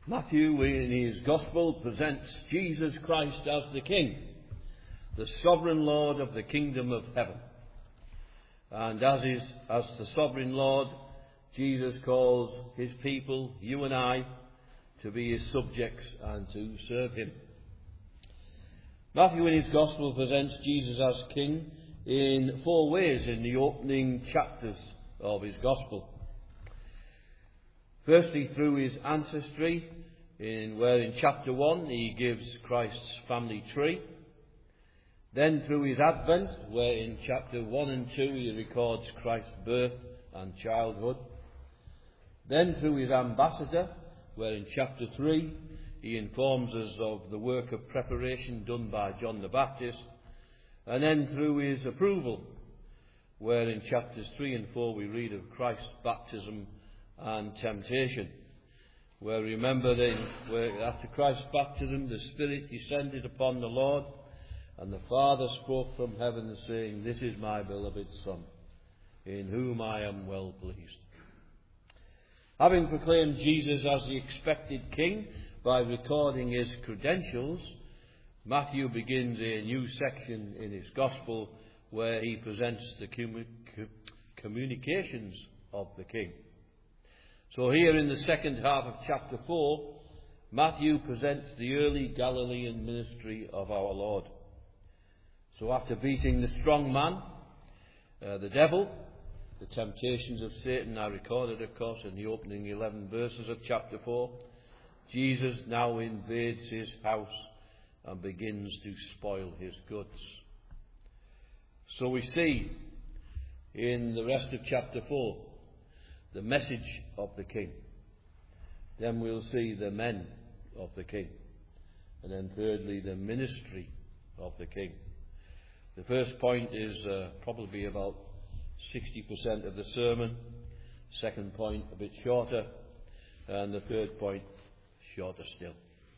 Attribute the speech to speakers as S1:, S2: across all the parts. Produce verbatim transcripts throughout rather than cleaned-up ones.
S1: Matthew, in his Gospel, presents Jesus Christ as the King, the sovereign Lord of the kingdom of heaven. And as, is, as the sovereign Lord, Jesus calls his people, you and I, to be his subjects and to serve him. Matthew, in his Gospel, presents Jesus as King in four ways in the opening chapters of his Gospel. Firstly, through his ancestry, in where in chapter one he gives Christ's family tree. Then through his advent, where in chapter one and two he records Christ's birth and childhood. Then through his ambassador, where in chapter three he informs us of the work of preparation done by John the Baptist. And then through his approval, where in chapters three and four we read of Christ's baptism and temptation, where remember then, where after Christ's baptism the Spirit descended upon the Lord, and the Father spoke from heaven saying, "This is my beloved Son, in whom I am well pleased." Having proclaimed Jesus as the expected King by recording his credentials, Matthew begins a new section in his Gospel where he presents the communications of the King. So here in the second half of chapter four, Matthew presents the early Galilean ministry of our Lord. So after beating the strong man, uh, the devil, the temptations of Satan are recorded, of course, in the opening eleven verses of chapter four, Jesus now invades his house and begins to spoil his goods. So we see in the rest of chapter four the message of the King. Then we'll see the men of the King. And then thirdly, the ministry of the King. The first point is uh, probably about sixty percent of the sermon. Second point, a bit shorter. And the third point, shorter still.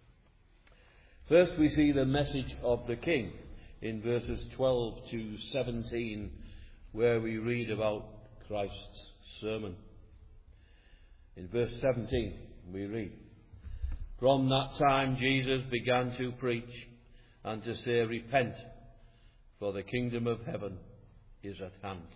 S1: First we see the message of the King in verses twelve to seventeen, where we read about Christ's sermon. In verse seventeen we read, "From that time Jesus began to preach and to say, 'Repent, for the kingdom of heaven is at hand.'"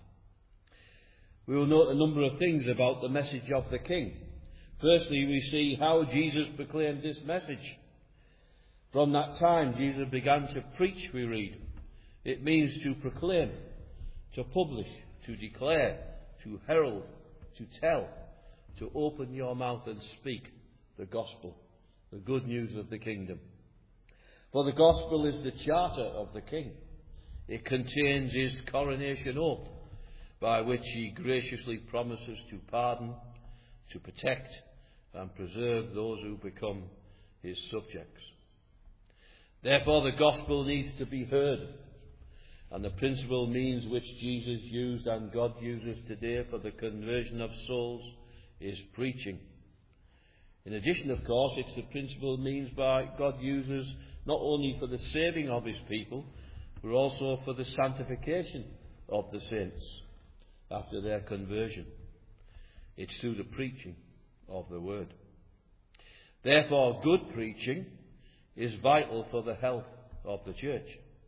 S1: We will note a number of things about the message of the King. Firstly, we see how Jesus proclaimed this message. From that time Jesus began to preach, we read. It means to proclaim, to publish, to declare, to herald, to tell, to open your mouth and speak the gospel, the good news of the kingdom. For the gospel is the charter of the King. It contains his coronation oath, by which he graciously promises to pardon, to protect, and preserve those who become his subjects. Therefore the gospel needs to be heard, and the principal means which Jesus used and God uses today for the conversion of souls is preaching. In addition, of course, it's the principal means by God uses not only for the saving of his people, but also for the sanctification of the saints after their conversion. It's through the preaching of the word. Therefore, good preaching is vital for the health of the church.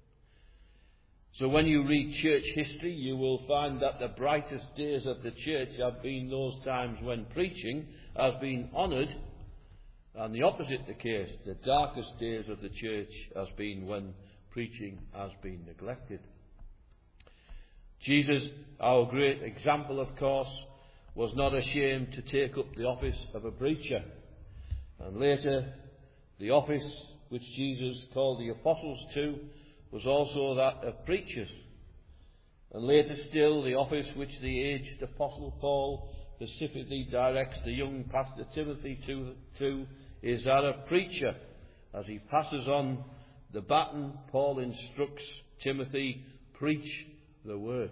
S1: So when you read church history, you will find that the brightest days of the church have been those times when preaching has been honoured, and the opposite the case. The darkest days of the church has been when preaching has been neglected. Jesus, our great example, of course, was not ashamed to take up the office of a preacher. And later, the office which Jesus called the apostles to was also that of preachers. And later still, the office which the aged apostle Paul specifically directs the young pastor Timothy to, to is that of preacher. As he passes on the baton, Paul instructs Timothy, preach the word.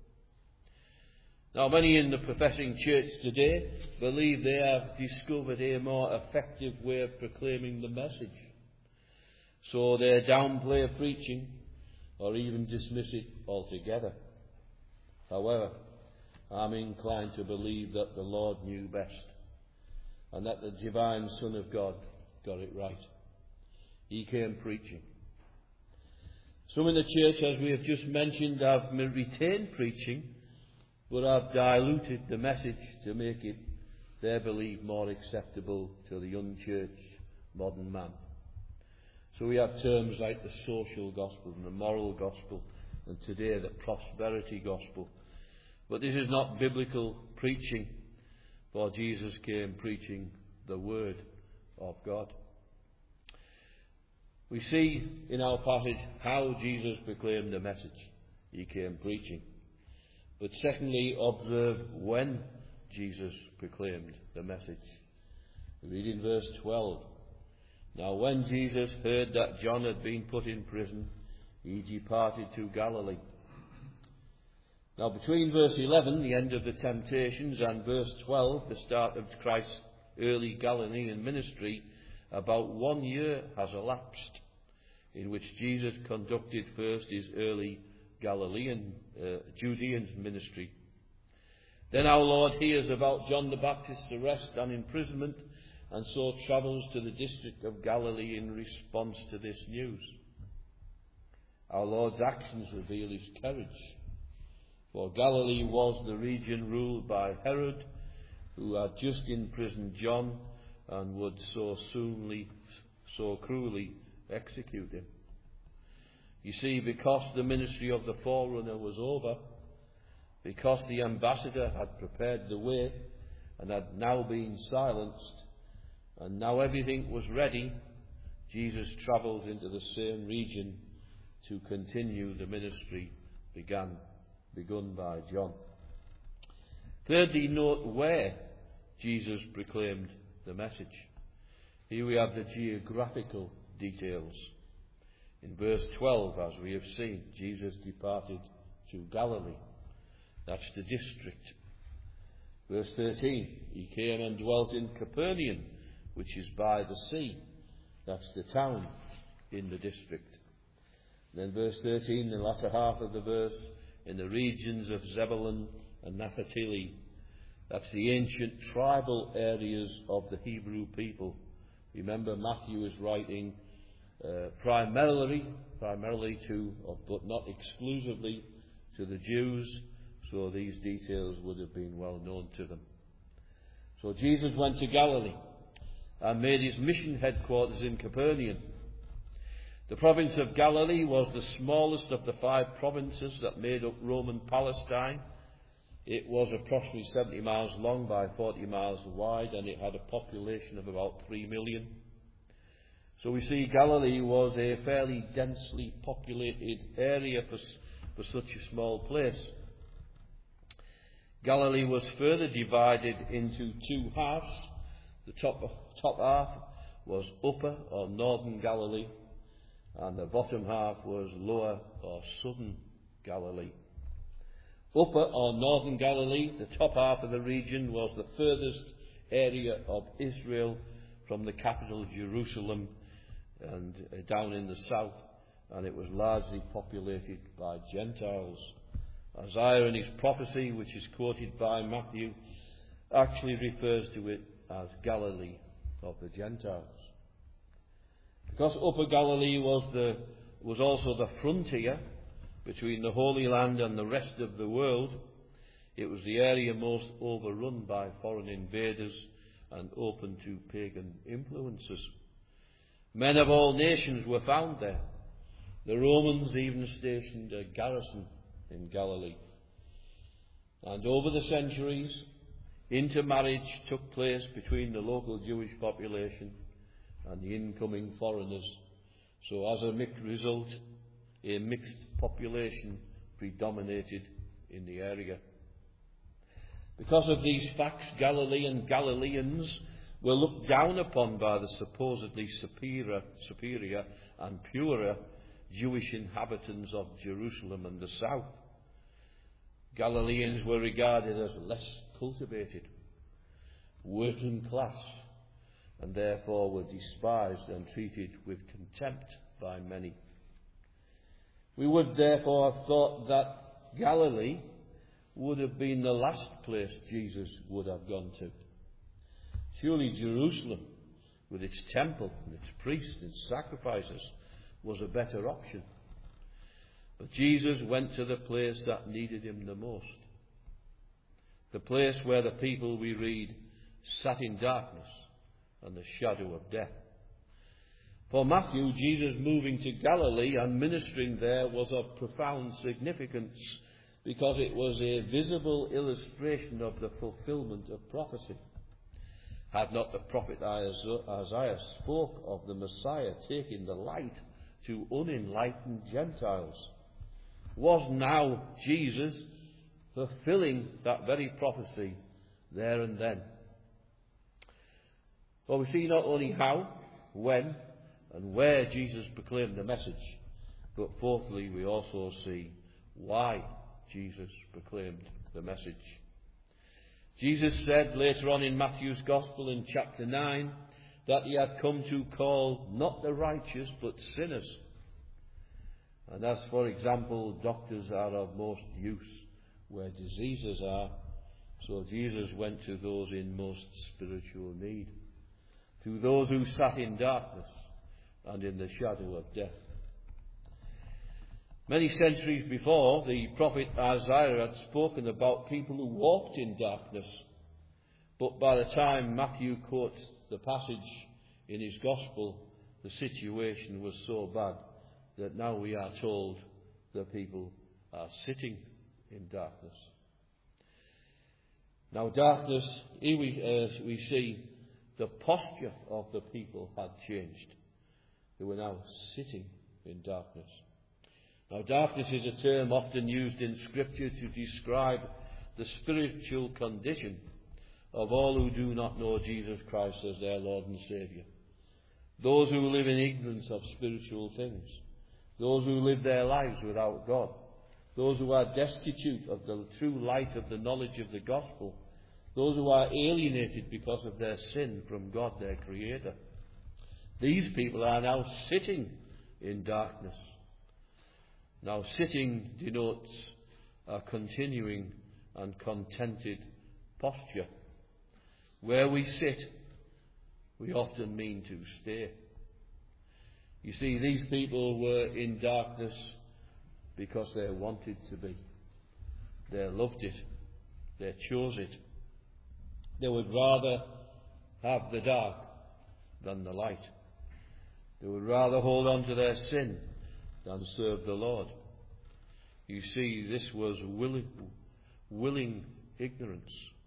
S1: Now, many in the professing church today believe they have discovered a more effective way of proclaiming the message. So they downplay preaching or even dismiss it altogether. However, I'm inclined to believe that the Lord knew best. and that the divine Son of God got it right. He came preaching. Some in the church, as we have just mentioned, have retained preaching, but have diluted the message to make it, they believe, more acceptable to the unchurched modern man. So we have terms like the social gospel and the moral gospel, and today the prosperity gospel. But this is not biblical preaching, for Jesus came preaching the Word of God. We see in our passage how Jesus proclaimed the message. He came preaching. But secondly, observe when Jesus proclaimed the message. We read in verse twelve. Now when Jesus heard that John had been put in prison, he departed to Galilee. Now between verse eleven, the end of the temptations, and verse twelve, the start of Christ's early Galilean ministry, about one year has elapsed, in which Jesus conducted first his early Galilean, uh, Judean ministry. Then our Lord hears about John the Baptist's arrest and imprisonment, and so travels to the district of Galilee in response to this news. Our Lord's actions reveal his courage, for Galilee was the region ruled by Herod, who had just imprisoned John and would so soonly, so cruelly execute him. You see, because the ministry of the forerunner was over, because the ambassador had prepared the way and had now been silenced, and now everything was ready, Jesus travelled into the same region to continue the ministry began, begun by John. Thirdly, note where Jesus proclaimed the message. Here we have the geographical details. In verse twelve, as we have seen, Jesus departed to Galilee. That's the district. Verse thirteen, he came and dwelt in Capernaum, which is by the sea. That's the town in the district. And then verse thirteen, the latter half of the verse, in the regions of Zebulun and Naphtali. That's the ancient tribal areas of the Hebrew people. Remember, Matthew is writing uh, primarily, primarily to, but not exclusively, to the Jews, so these details would have been well known to them. So Jesus went to Galilee and made his mission headquarters in Capernaum. The province of Galilee was the smallest of the five provinces that made up Roman Palestine. It was approximately seventy miles long by forty miles wide, and it had a population of about three million. So we see Galilee was a fairly densely populated area for, for such a small place. Galilee was further divided into two halves. The top, top half was upper or northern Galilee, and the bottom half was lower or southern Galilee. Upper or northern Galilee, the top half of the region, was the furthest area of Israel from the capital Jerusalem and uh, down in the south, and it was largely populated by Gentiles. Isaiah in his prophecy, which is quoted by Matthew, actually refers to it as Galilee of the Gentiles. Because Upper Galilee was the was also the frontier between the Holy Land and the rest of the world, it was the area most overrun by foreign invaders and open to pagan influences. Men of all nations were found there. The Romans even stationed a garrison in Galilee. And over the centuries, intermarriage took place between the local Jewish population and the incoming foreigners. So as a mixed result, a mixed population predominated in the area. Because of these facts, Galilean Galileans were looked down upon by the supposedly superior, superior and purer Jewish inhabitants of Jerusalem and the south. Galileans were regarded as less cultivated, working class, and therefore were despised and treated with contempt by many. We would therefore have thought that Galilee would have been the last place Jesus would have gone to. Surely Jerusalem, with its temple and its priests and sacrifices, was a better option. But Jesus went to the place that needed him the most. The place where the people, we read, sat in darkness and the shadow of death. For Matthew, Jesus moving to Galilee and ministering there was of profound significance, because it was a visible illustration of the fulfillment of prophecy. Had not the prophet Isaiah spoke of the Messiah taking the light to unenlightened Gentiles? Was now Jesus fulfilling that very prophecy there and then? Well, we see not only how, when, and where Jesus proclaimed the message, but fourthly, we also see why Jesus proclaimed the message. Jesus said later on in Matthew's Gospel in chapter nine that he had come to call not the righteous but sinners. And as, for example, doctors are of most use where diseases are, so Jesus went to those in most spiritual need, to those who sat in darkness and in the shadow of death. Many centuries before, the prophet Isaiah had spoken about people who walked in darkness. But by the time Matthew quotes the passage in his Gospel, the situation was so bad that now we are told the people are sitting in darkness. Now darkness, here we, uh, we see the posture of the people had changed. They were now sitting in darkness. Now, darkness is a term often used in Scripture to describe the spiritual condition of all who do not know Jesus Christ as their Lord and Saviour. Those who live in ignorance of spiritual things. Those who live their lives without God. Those who are destitute of the true light of the knowledge of the gospel. Those who are alienated because of their sin from God, their Creator. These people are now sitting in darkness. Now, sitting denotes a continuing and contented posture. Where we sit, we often mean to stay. You see, these people were in darkness because they wanted to be. They loved it. They chose it. They would rather have the dark than the light. They would rather hold on to their sin than serve the Lord. You see, this was willing, willing ignorance.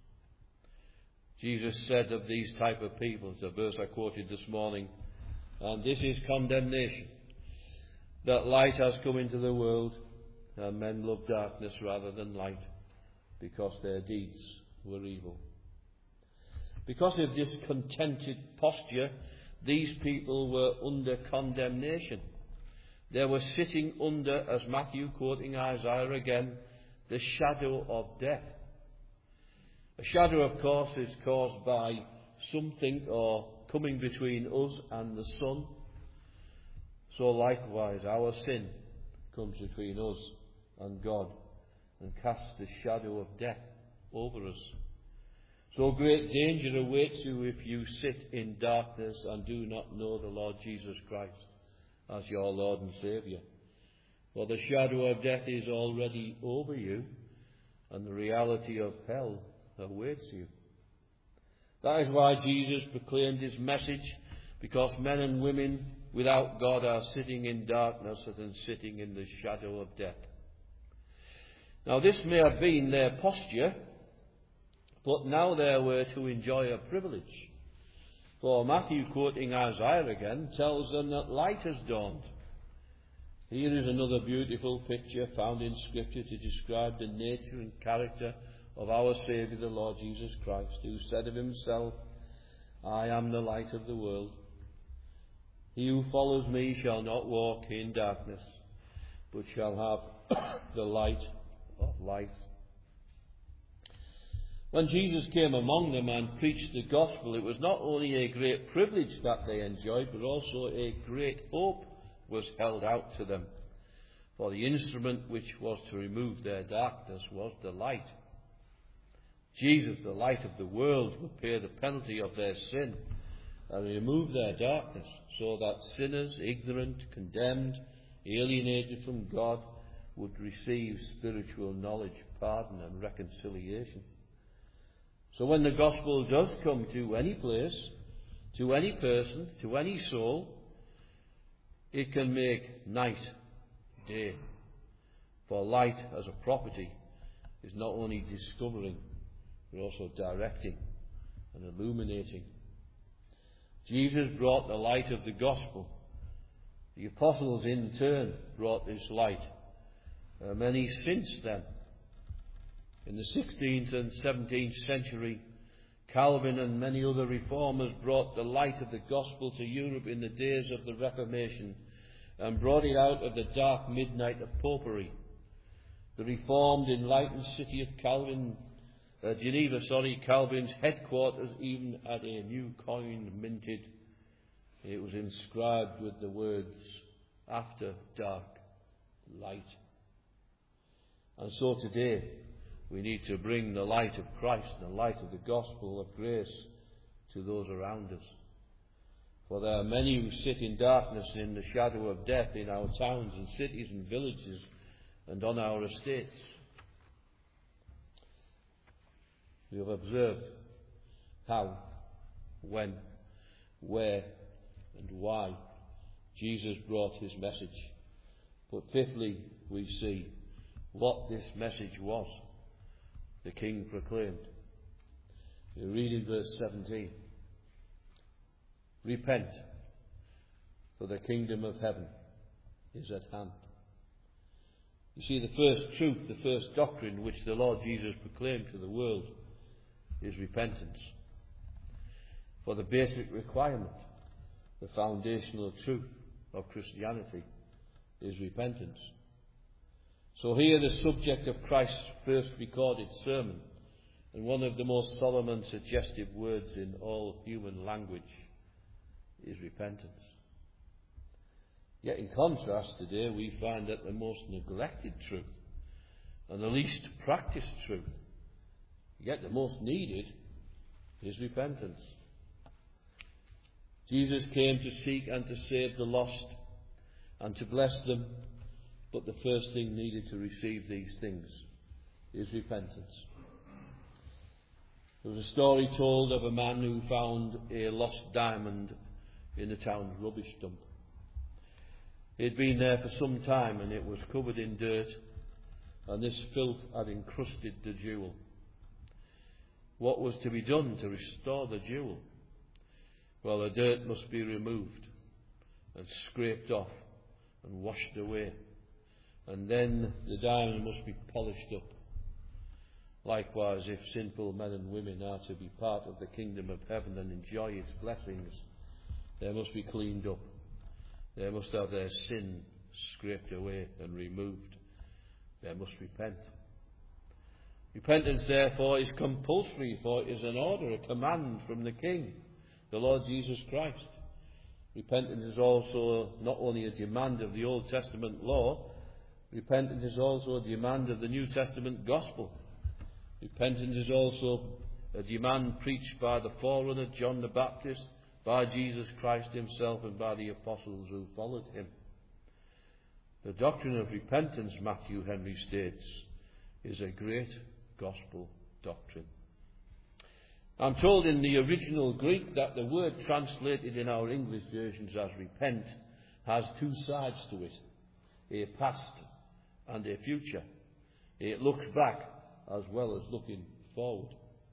S1: Jesus said of these type of people, it's a verse I quoted this morning, and this is condemnation, that light has come into the world, and men love darkness rather than light, because their deeds were evil. Because of this contented posture, these people were under condemnation. They were sitting under, as Matthew, quoting Isaiah again, the shadow of death. A shadow, of course, is caused by something or coming between us and the sun. So likewise, our sin comes between us and God and casts the shadow of death over us. So great danger awaits you if you sit in darkness and do not know the Lord Jesus Christ as your Lord and Saviour. For the shadow of death is already over you, and the reality of hell awaits you. That is why Jesus proclaimed his message, because men and women without God are sitting in darkness and sitting in the shadow of death. Now this may have been their posture, but now they were to enjoy a privilege. For Matthew, quoting Isaiah again, tells them that light has dawned. Here is another beautiful picture found in Scripture to describe the nature and character of our Saviour, the Lord Jesus Christ, who said of himself, I am the light of the world. He who follows me shall not walk in darkness, but shall have the light of life. When Jesus came among them and preached the gospel, it was not only a great privilege that they enjoyed, but also a great hope was held out to them. For the instrument which was to remove their darkness was the light. Jesus, the light of the world, would pay the penalty of their sin and remove their darkness, so that sinners, ignorant, condemned, alienated from God, would receive spiritual knowledge, pardon and reconciliation. So when the gospel does come to any place, to any person, to any soul, it can make night day. For light as a property is not only discovering, but also directing and illuminating. Jesus brought the light of the gospel. The apostles in turn brought this light. There are many since then. In the sixteenth and seventeenth century, Calvin and many other reformers brought the light of the gospel to Europe in the days of the Reformation and brought it out of the dark midnight of popery. The reformed, enlightened city of Calvin, uh, Geneva, sorry, Calvin's headquarters even had a new coin minted. It was inscribed with the words, "After dark, light." And so today, we need to bring the light of Christ, the light of the gospel of grace, to those around us. For there are many who sit in darkness and in the shadow of death in our towns and cities and villages and on our estates. We have observed how, when, where, and why Jesus brought his message. But fifthly, we see what this message was the King proclaimed. We read in verse seventeen, "Repent, for the kingdom of heaven is at hand." You see, the first truth, the first doctrine which the Lord Jesus proclaimed to the world is repentance. For the basic requirement, the foundational truth of Christianity is repentance. So here the subject of Christ's first recorded sermon, and one of the most solemn and suggestive words in all human language, is repentance. Yet in contrast today we find that the most neglected truth and the least practiced truth, yet the most needed, is repentance. Jesus came to seek and to save the lost and to bless them, but the first thing needed to receive these things is repentance. There was a story told of a man who found a lost diamond in the town's rubbish dump. It had been there for some time and it was covered in dirt, and this filth had encrusted the jewel. What was to be done to restore the jewel? Well, the dirt must be removed and scraped off and washed away, and then the diamond must be polished up. Likewise, if sinful men and women are to be part of the kingdom of heaven and enjoy its blessings, they must be cleaned up. They must have their sin scraped away and removed. They must repent. Repentance, therefore, is compulsory, for it is an order, a command from the King, the Lord Jesus Christ. Repentance is also not only a demand of the Old Testament law, repentance is also a demand of the New Testament gospel. Repentance is also a demand preached by the forerunner John the Baptist, by Jesus Christ himself, and by the apostles who followed him. The doctrine of repentance, Matthew Henry states, is a great gospel doctrine. I'm told in the original Greek that the word translated in our English versions as repent has two sides to it, a past and a future. It looks back as well as looking forward.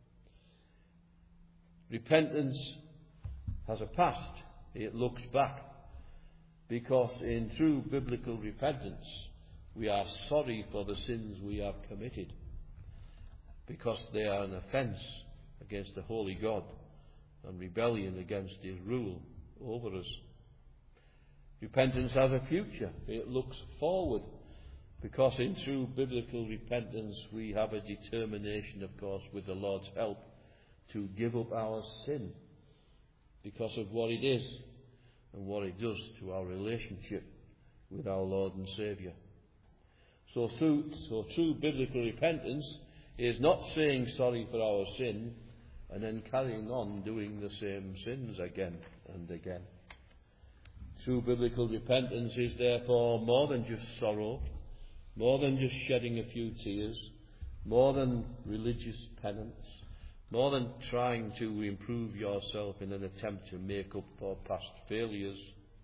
S1: Repentance has a past. It looks back, because in true biblical repentance we are sorry for the sins we have committed, because they are an offence against the holy God and rebellion against his rule over us. Repentance has a future. It looks forward, because in true biblical repentance we have a determination, of course, with the Lord's help, to give up our sin because of what it is and what it does to our relationship with our Lord and Saviour. So, through, so true biblical repentance is not saying sorry for our sin and then carrying on doing the same sins again and again. True biblical repentance is therefore more than just sorrow, more than just shedding a few tears, more than religious penance, more than trying to improve yourself in an attempt to make up for past failures.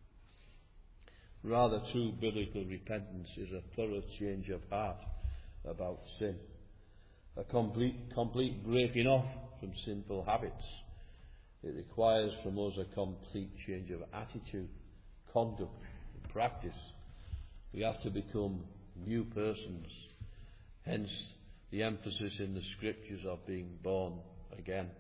S1: Rather, true biblical repentance is a thorough change of heart about sin, a complete, complete breaking off from sinful habits. It requires from us a complete change of attitude, conduct, and practice. We have to become new persons. Hence, the emphasis in the Scriptures of being born again.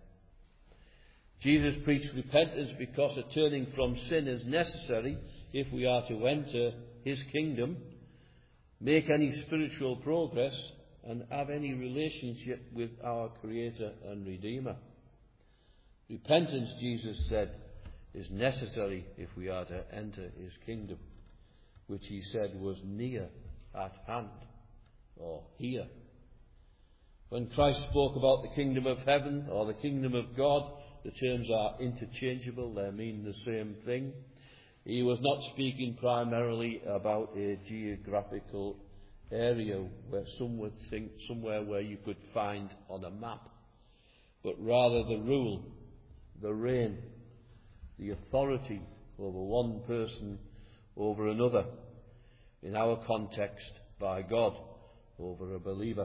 S1: Jesus preached repentance because a turning from sin is necessary if we are to enter his kingdom, make any spiritual progress, and have any relationship with our Creator and Redeemer. Repentance, Jesus said, is necessary if we are to enter his kingdom, which he said was near at hand, or here. When Christ spoke about the kingdom of heaven or the kingdom of God, the terms are interchangeable, they mean the same thing. He was not speaking primarily about a geographical area where some would think somewhere where you could find on a map, but rather the rule, the reign, the authority over one person over another, in our context by God over a believer.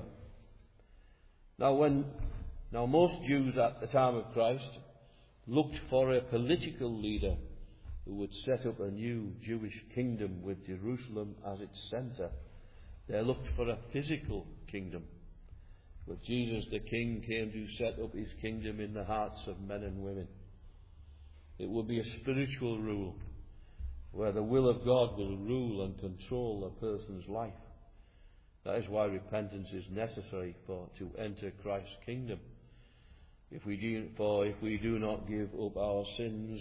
S1: Now, when now most Jews at the time of Christ looked for a political leader who would set up a new Jewish kingdom with Jerusalem as its centre. They looked for a physical kingdom. But Jesus the King came to set up his kingdom in the hearts of men and women. It will be a spiritual rule, where the will of God will rule and control a person's life. That is why repentance is necessary for to enter Christ's kingdom. If we do, for if we do not give up our sins,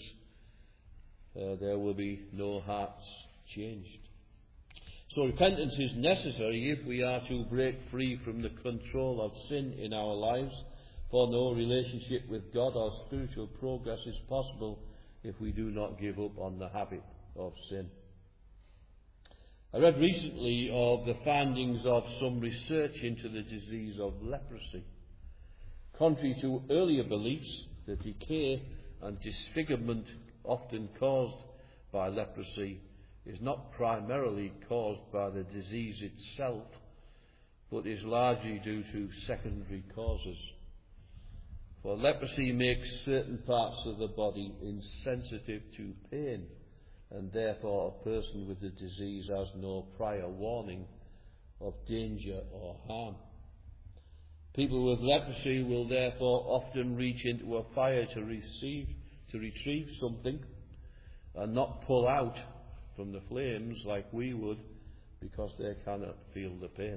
S1: uh, there will be no hearts changed. So repentance is necessary if we are to break free from the control of sin in our lives, for no relationship with God or spiritual progress is possible if we do not give up on the habit of sin. I read recently of the findings of some research into the disease of leprosy. Contrary to earlier beliefs, the decay and disfigurement often caused by leprosy is not primarily caused by the disease itself, but is largely due to secondary causes. For leprosy makes certain parts of the body insensitive to pain, and therefore a person with the disease has no prior warning of danger or harm. People with leprosy will therefore often reach into a fire to receive, to retrieve something, and not pull out from the flames like we would, because they cannot feel the pain.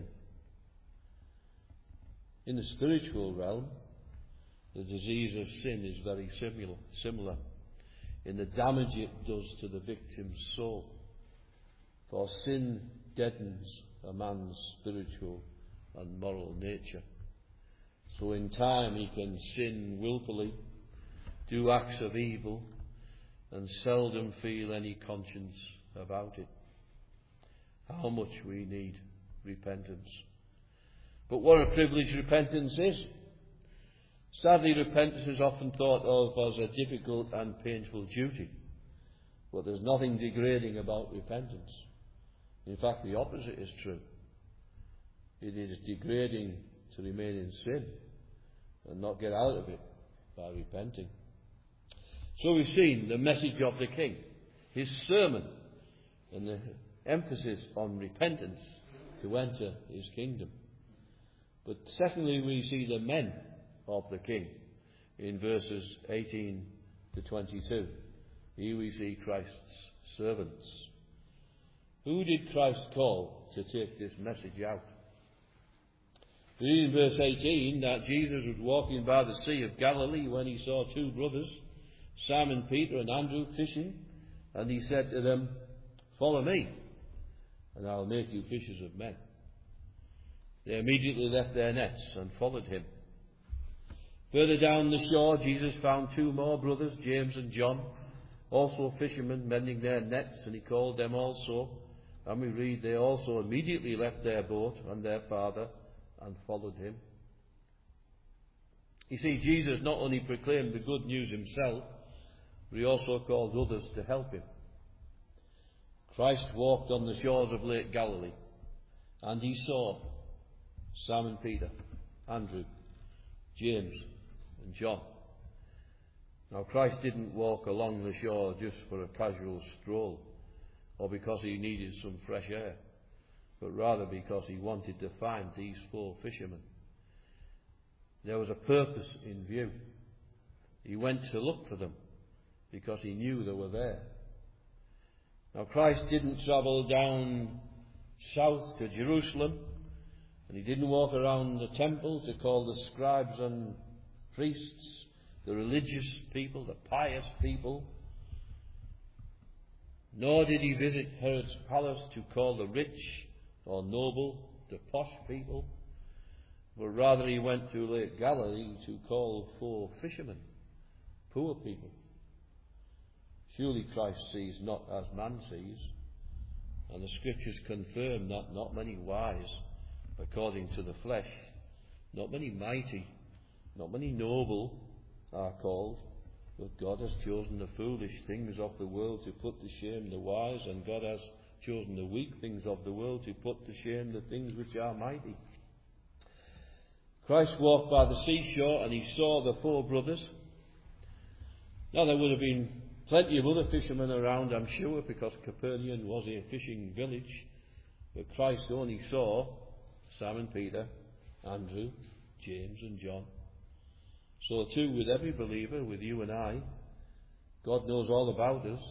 S1: In the spiritual realm, the disease of sin is very similar, similar in the damage it does to the victim's soul. For sin deadens a man's spiritual and moral nature. So in time he can sin willfully, do acts of evil, and seldom feel any conscience about it. How much we need repentance. But what a privilege repentance is. Sadly, repentance is often thought of as a difficult and painful duty. But there's nothing degrading about repentance. In fact, the opposite is true. It is degrading to remain in sin and not get out of it by repenting. So we've seen the message of the King, his sermon, and the emphasis on repentance to enter his kingdom. But secondly, we see the men of the King in verses eighteen to twenty-two. Here we see Christ's servants. Who did Christ call to take this message out? We read in verse eighteen that Jesus was walking by the Sea of Galilee when he saw two brothers, Simon Peter and Andrew, fishing, and he said to them, "Follow me, and I'll make you fishers of men." They immediately left their nets and followed him. Further down the shore, Jesus found two more brothers, James and John, also fishermen, mending their nets, and he called them also. And we read, they also immediately left their boat and their father and followed him. You see, Jesus not only proclaimed the good news himself, but he also called others to help him. Christ walked on the shores of Lake Galilee, and he saw Simon Peter, Andrew, James, and John. Now, Christ didn't walk along the shore just for a casual stroll, or because he needed some fresh air, but rather because he wanted to find these four fishermen. There was a purpose in view. He went to look for them because he knew they were there. Now, Christ didn't travel down south to Jerusalem, and he didn't walk around the temple to call the scribes and priests, the religious people, the pious people. Nor did he visit Herod's palace to call the rich or noble, the posh people, but rather he went to Lake Galilee to call four fishermen, poor people. Surely Christ sees not as man sees, and the Scriptures confirm that not many wise, according to the flesh, not many mighty, not many noble are called, but God has chosen the foolish things of the world to put to shame the wise, and God has chosen the weak things of the world to put to shame the things which are mighty. Christ walked by the seashore and he saw the four brothers. Now there would have been plenty of other fishermen around, I'm sure, because Capernaum was a fishing village, but Christ only saw Simon Peter, Andrew, James and John. So too with every believer, with you and I, God knows all about us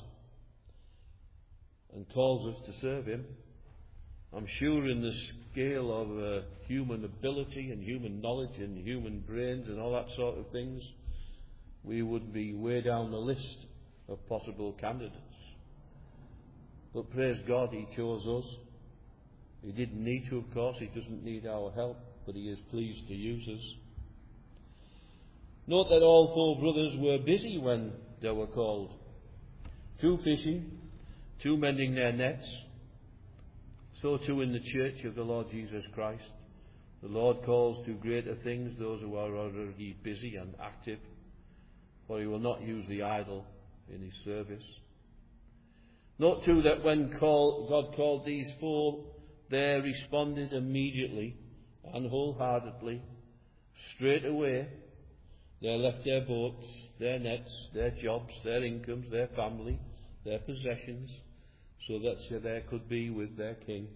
S1: and calls us to serve him. I'm sure in the scale of uh, human ability and human knowledge and human brains and all that sort of things, we would be way down the list of possible candidates. But praise God, he chose us. He didn't need to, of course. He doesn't need our help, but he is pleased to use us. Note that all four brothers were busy when they were called. Two fishing, two mending their nets. So too in the church of the Lord Jesus Christ. The Lord calls to greater things those who are already busy and active, for he will not use the idle in his service. Note too that when call, God called these four, they responded immediately and wholeheartedly. Straight away, they left their boats, their nets, their jobs, their incomes, their family, their possessions, so that so they could be with their King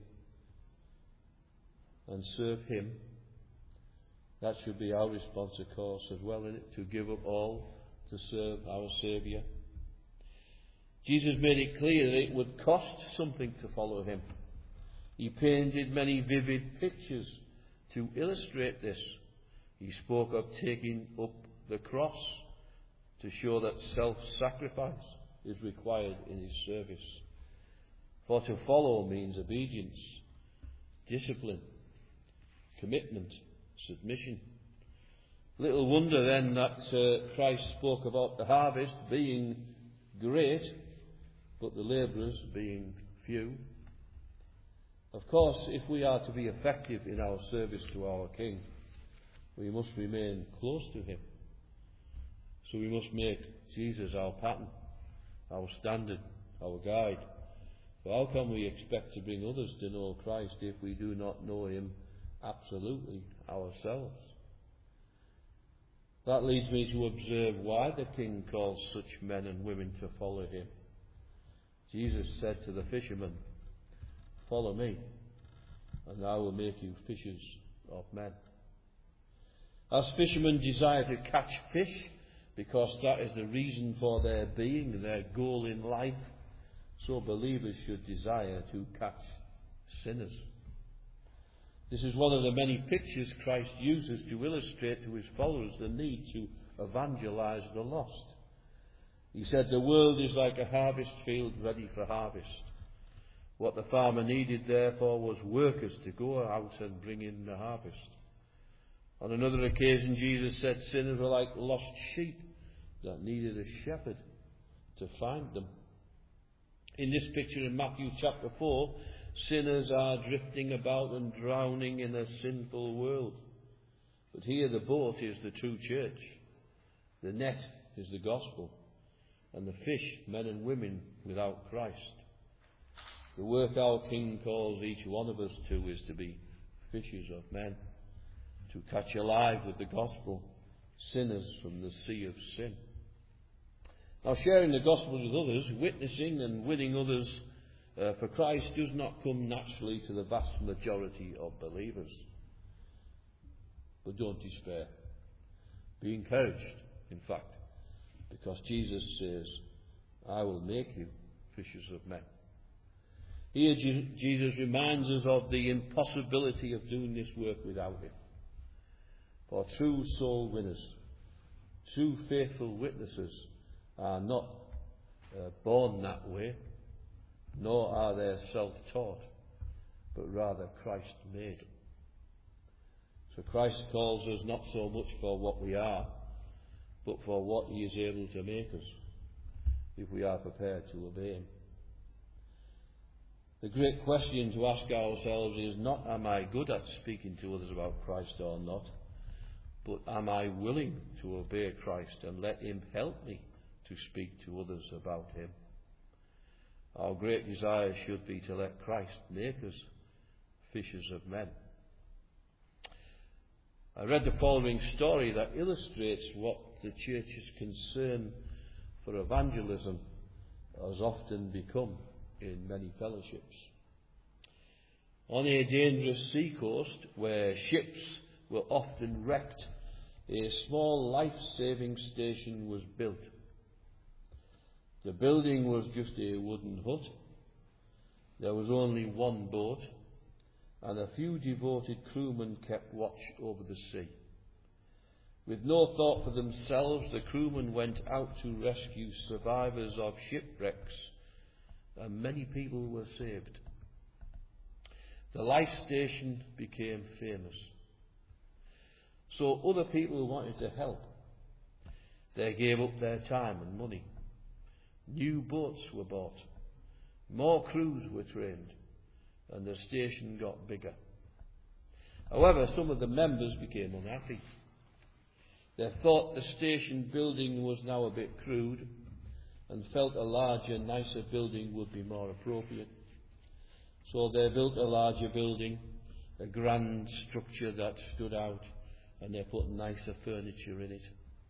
S1: and serve him. That should be our response, of course, as well, isn't it? To give up all to serve our Saviour. Jesus made it clear that it would cost something to follow him. He painted many vivid pictures to illustrate this. He spoke of taking up the cross to show that self-sacrifice is required in his service. For to follow means obedience, discipline, commitment, submission. Little wonder then that uh, Christ spoke about the harvest being great, but the labourers being few. Of course, if we are to be effective in our service to our King, we must remain close to him. So we must make Jesus our pattern, our standard, our guide. For how can we expect to bring others to know Christ if we do not know him absolutely ourselves? That leads me to observe why the King calls such men and women to follow him. Jesus said to the fishermen, "Follow me, and I will make you fishers of men." As fishermen desire to catch fish, because that is the reason for their being, their goal in life, so believers should desire to catch sinners. This is one of the many pictures Christ uses to illustrate to his followers the need to evangelize the lost. He said the world is like a harvest field ready for harvest. What the farmer needed, therefore, was workers to go out and bring in the harvest. On another occasion, Jesus said sinners were like lost sheep that needed a shepherd to find them. In this picture in Matthew chapter four, sinners are drifting about and drowning in a sinful world. But here the boat is the true church. The net is the gospel. And the fish, men and women without Christ. The work our King calls each one of us to is to be fishers of men. To catch alive with the gospel sinners from the sea of sin. Now, sharing the gospel with others, witnessing and winning others uh, for Christ does not come naturally to the vast majority of believers. But don't despair. Be encouraged, in fact, because Jesus says, I will make you fishers of men. Here Jesus reminds us of the impossibility of doing this work without Him. For true soul winners, true faithful witnesses are not uh, born that way, nor are they self-taught, but rather Christ-made. So Christ calls us not so much for what we are, but for what He is able to make us, if we are prepared to obey Him. The great question to ask ourselves is not, am I good at speaking to others about Christ or not? But am I willing to obey Christ and let Him help me to speak to others about Him? Our great desire should be to let Christ make us fishers of men. I read the following story that illustrates what the church's concern for evangelism has often become in many fellowships. On a dangerous seacoast where ships were often wrecked, a small life-saving station was built. The building was just a wooden hut. There was only one boat, and a few devoted crewmen kept watch over the sea. With no thought for themselves, the crewmen went out to rescue survivors of shipwrecks, and many people were saved. The life station became famous. So other people wanted to help. They gave up their time and money. New boats were bought. More crews were trained. And the station got bigger. However, some of the members became unhappy. They thought the station building was now a bit crude and felt a larger, nicer building would be more appropriate. So they built a larger building, a grand structure that stood out, and they put nicer furniture in it.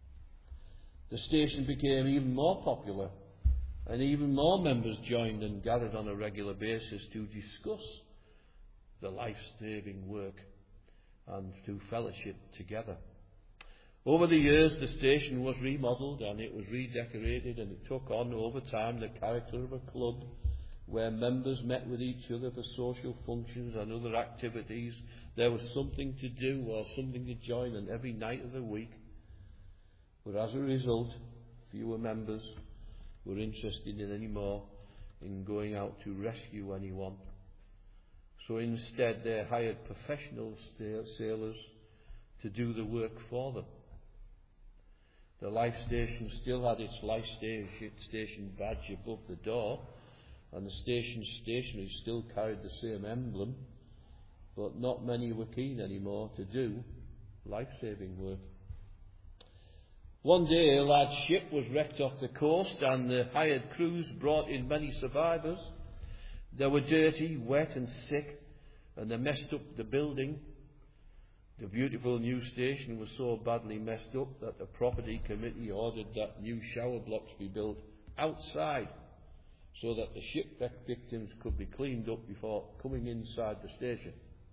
S1: The station became even more popular, and even more members joined and gathered on a regular basis to discuss the life-saving work and to fellowship together. Over the years, the station was remodelled and it was redecorated, and it took on over time the character of a club where members met with each other for social functions and other activities. There was something to do or something to join on every night of the week. But as a result, fewer members were interested in any more in going out to rescue anyone. So instead they hired professional sailors to do the work for them. The life station still had its life station badge above the door, and the station stationery still carried the same emblem, but not many were keen anymore to do life-saving work. One day a large ship was wrecked off the coast, and the hired crews brought in many survivors. They were dirty, wet and sick, and they messed up the building. The beautiful new station was so badly messed up that the property committee ordered that new shower blocks be built outside so that the shipwreck victims could be cleaned up before coming inside the station.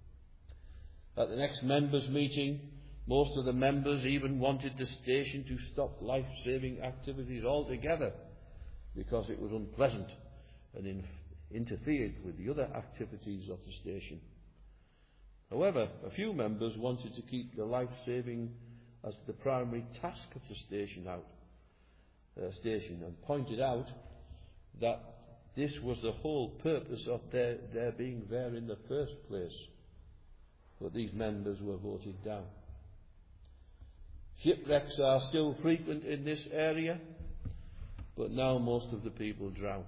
S1: At the next members' meeting, most of the members even wanted the station to stop life-saving activities altogether because it was unpleasant and in- interfered with the other activities of the station. However, a few members wanted to keep the life-saving as the primary task of the station out, uh, station and pointed out that This was the whole purpose of their, their being there in the first place. But these members were voted down. Shipwrecks are still frequent in this area, but now most of the people drown.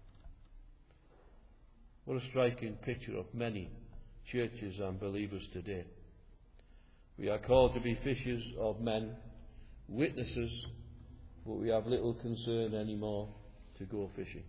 S1: What a striking picture of many churches and believers today. We are called to be fishers of men, witnesses, but we have little concern anymore to go fishing.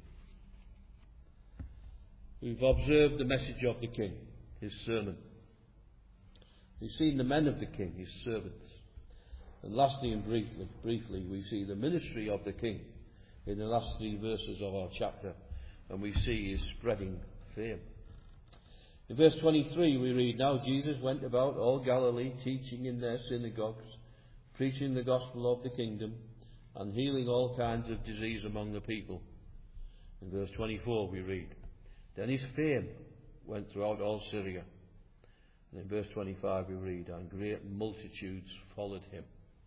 S1: We've observed the message of the King, his sermon. We've seen the men of the King, his servants. And lastly and briefly, briefly, we see the ministry of the King in the last three verses of our chapter, and we see his spreading fame. In verse twenty-three we read, "Now Jesus went about all Galilee, teaching in their synagogues, preaching the gospel of the kingdom, and healing all kinds of disease among the people." In verse twenty-four we read, "Then his fame went throughout all Syria." And in verse twenty-five we read, "And great multitudes followed him."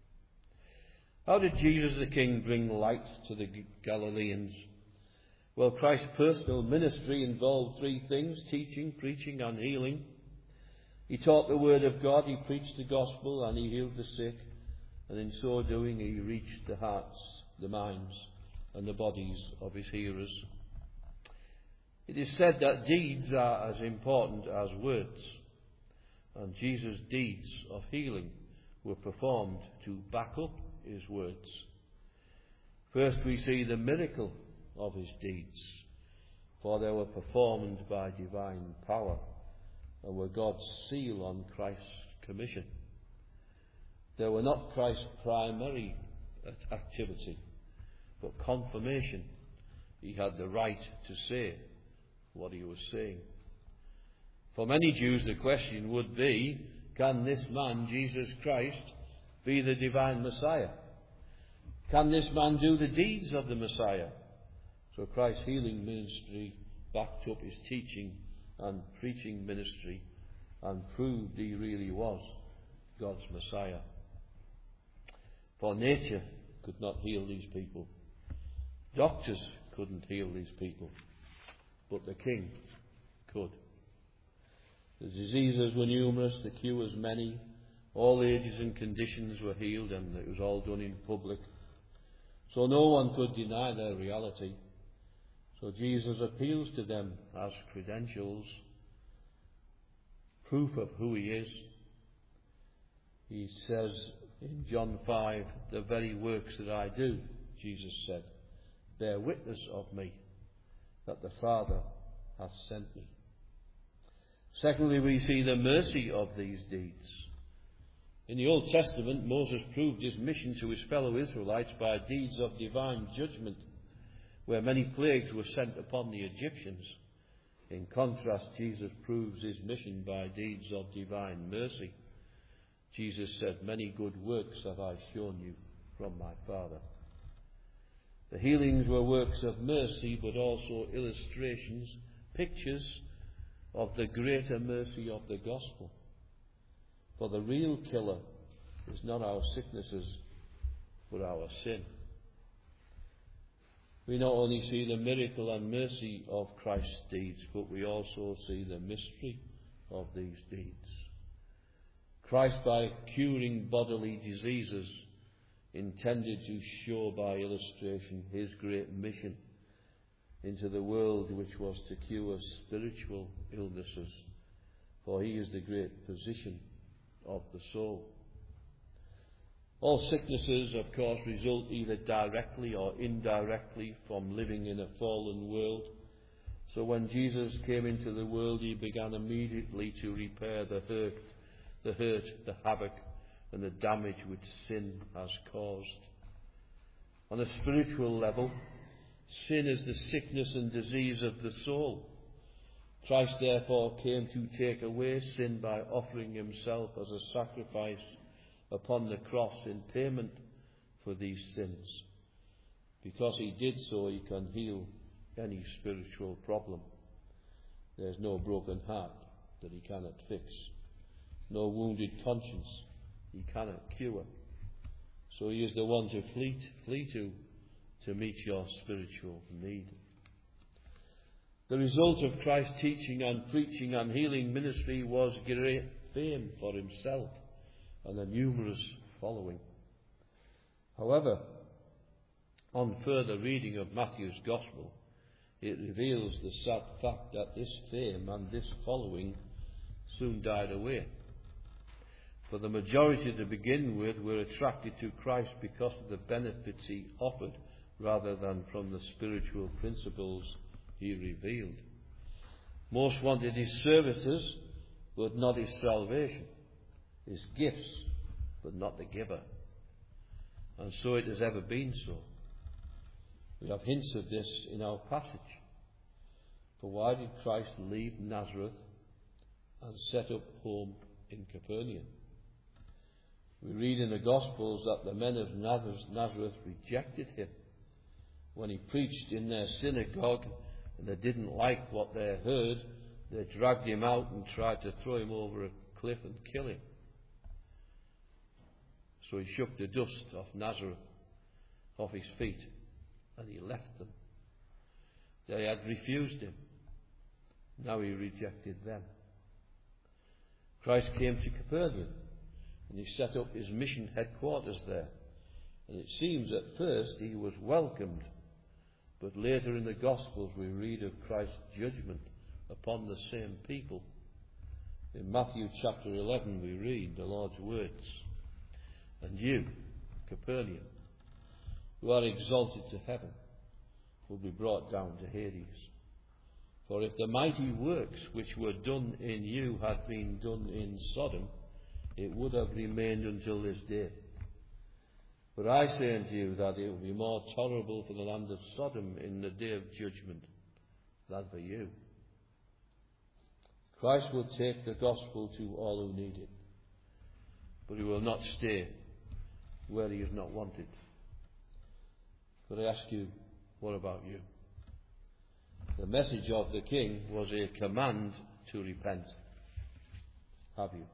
S1: How did Jesus the King bring light to the Galileans? Well, Christ's personal ministry involved three things: teaching, preaching and healing. He taught the word of God, he preached the gospel, and he healed the sick. And in so doing he reached the hearts, the minds and the bodies of his hearers. It is said that deeds are as important as words, and Jesus' deeds of healing were performed to back up his words. First we see the miracle of his deeds, for they were performed by divine power and were God's seal on Christ's commission. They were not Christ's primary activity, but confirmation. He had the right to say what he was saying. For many Jews the question would be, can this man, Jesus Christ, be the divine Messiah? Can this man do the deeds of the Messiah? So Christ's healing ministry backed up his teaching and preaching ministry and proved he really was God's Messiah. For nature could not heal these people. Doctors couldn't heal these people. But the King could. The diseases were numerous, the cures many. All ages and conditions were healed, and it was all done in public. So no one could deny their reality. So Jesus appeals to them as credentials, proof of who he is. He says in John five, "The very works that I do," Jesus said, "bear witness of me, that the Father hath sent me." Secondly, we see the mercy of these deeds. In the Old Testament, Moses proved his mission to his fellow Israelites by deeds of divine judgment, where many plagues were sent upon the Egyptians. In contrast, Jesus proves his mission by deeds of divine mercy. Jesus said, "Many good works have I shown you from my Father." The healings were works of mercy, but also illustrations, pictures of the greater mercy of the gospel. For the real killer is not our sicknesses, but our sin. We not only see the miracle and mercy of Christ's deeds, but we also see the mystery of these deeds. Christ, by curing bodily diseases, intended to show by illustration his great mission into the world, which was to cure spiritual illnesses, for he is the great physician of the soul. All sicknesses, of course, result either directly or indirectly from living in a fallen world. So when Jesus came into the world, he began immediately to repair the hurt, the hurt, the havoc, and the damage which sin has caused. On a spiritual level, sin is the sickness and disease of the soul. Christ therefore came to take away sin by offering himself as a sacrifice upon the cross in payment for these sins. Because he did so, he can heal any spiritual problem. There's no broken heart that he cannot fix, no wounded conscience he cannot cure. So he is the one to flee, flee to, to meet your spiritual need. The result of Christ's teaching and preaching and healing ministry was great fame for himself and a numerous following. However, on further reading of Matthew's Gospel, it reveals the sad fact that this fame and this following soon died away. For the majority to begin with were attracted to Christ because of the benefits he offered rather than from the spiritual principles he revealed. Most wanted his services, but not his salvation, his gifts, but not the giver. And so it has ever been so. We have hints of this in our passage. For why did Christ leave Nazareth and set up home in Capernaum? We read in the Gospels that the men of Nazareth rejected him. When he preached in their synagogue and they didn't like what they heard, they dragged him out and tried to throw him over a cliff and kill him. So he shook the dust off Nazareth, off his feet, and he left them. They had refused him. Now he rejected them. Christ came to Capernaum, and he set up his mission headquarters there. And it seems at first he was welcomed, but later in the Gospels we read of Christ's judgment upon the same people. In Matthew chapter eleven we read the Lord's words, "And you, Capernaum, who are exalted to heaven, will be brought down to Hades. For if the mighty works which were done in you had been done in Sodom, it would have remained until this day. But I say unto you that it will be more tolerable for the land of Sodom in the day of judgment than for you." Christ will take the gospel to all who need it, but he will not stay where he is not wanted. But I ask you, what about you? The message of the King was a command to repent. Have you?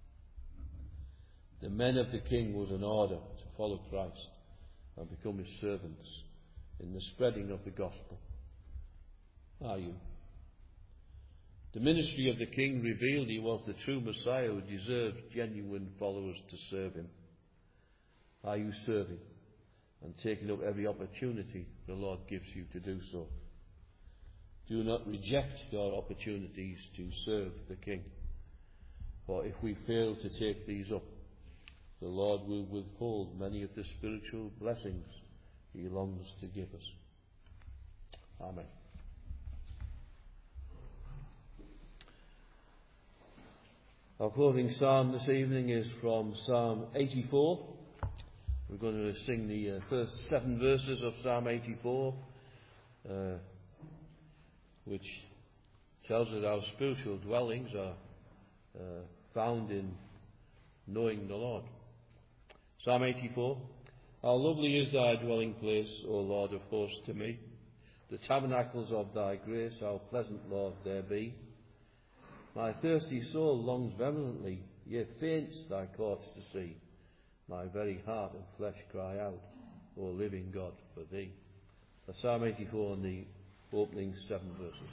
S1: The men of the King was an order to follow Christ and become his servants in the spreading of the gospel. Are you? The ministry of the King revealed he was the true Messiah who deserved genuine followers to serve him. Are you serving and taking up every opportunity the Lord gives you to do so? Do not reject your opportunities to serve the King. For if we fail to take these up, the Lord will withhold many of the spiritual blessings he longs to give us. Amen. Our closing psalm this evening is from Psalm eighty-four. We're going to sing the uh, first seven verses of Psalm eighty-four, uh, which tells us our spiritual dwellings are uh, found in knowing the Lord. Psalm eighty-four. How lovely is thy dwelling place, O Lord of hosts, to me. The tabernacles of thy grace, how pleasant, Lord, there be. My thirsty soul longs vehemently, yea, faints thy courts to see. My very heart and flesh cry out, O living God, for thee. That's Psalm eighty-four and the opening seven verses.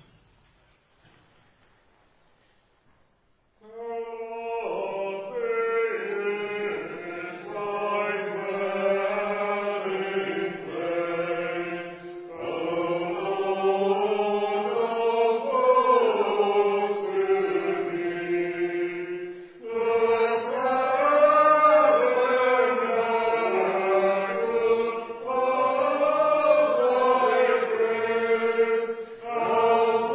S2: Oh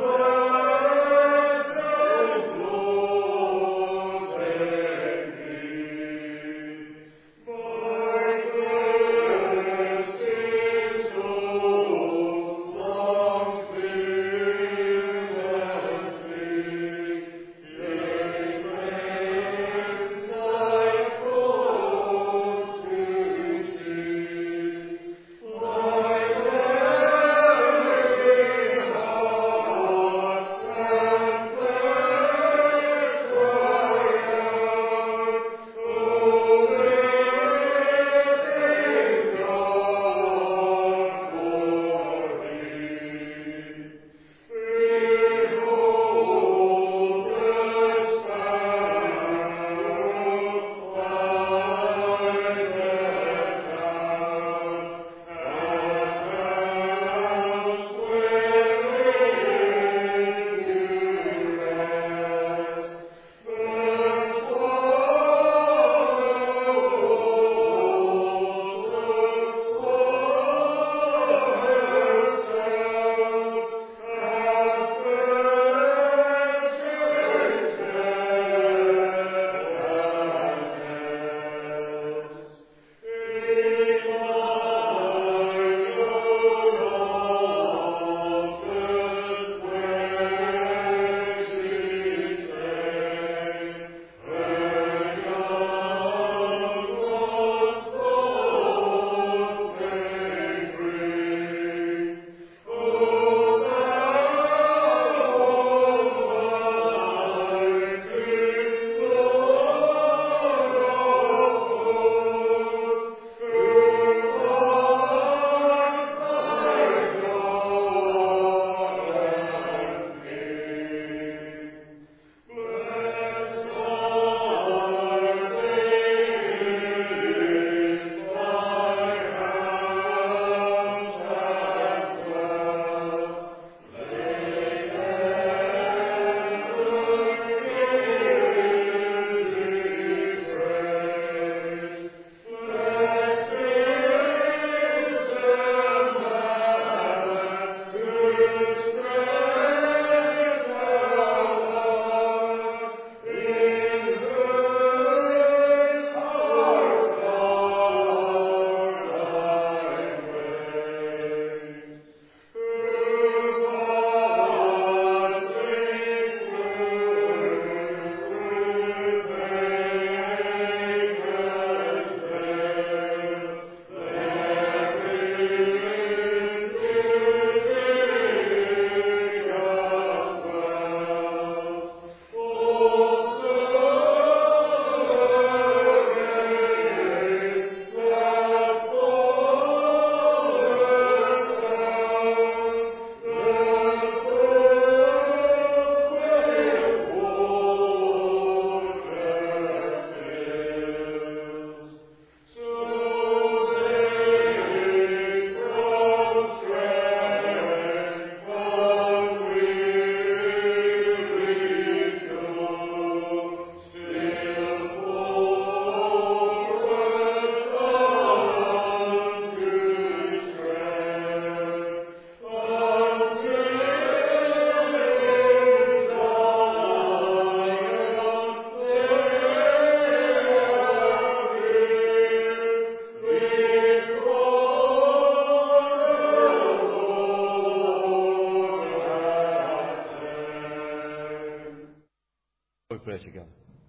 S1: We pray together.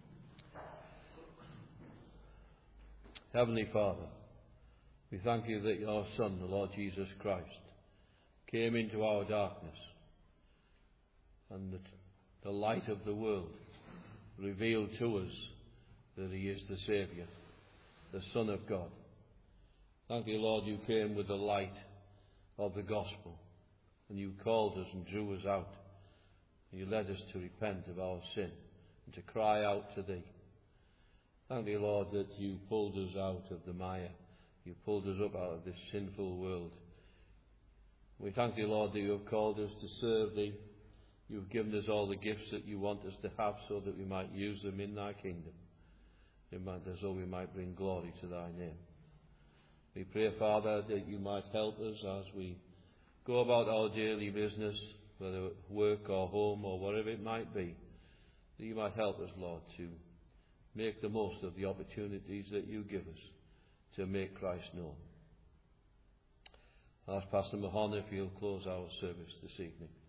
S1: Heavenly Father, we thank you that your Son, the Lord Jesus Christ, came into our darkness, and that the light of the world revealed to us that he is the Saviour, the Son of God. Thank you, Lord, you came with the light of the gospel, and you called us and drew us out. You led us to repent of our sin and to cry out to thee. Thank you, Lord, that you pulled us out of the mire. You pulled us up out of this sinful world. We thank you, Lord, that you have called us to serve thee. You have given us all the gifts that you want us to have so that we might use them in thy kingdom, as though we might bring glory to thy name. We pray, Father, that you might help us as we go about our daily business, whether at work or home or wherever it might be, that you might help us, Lord, to make the most of the opportunities that you give us to make Christ known. I'll ask Pastor Mahon if he'll close our service this evening.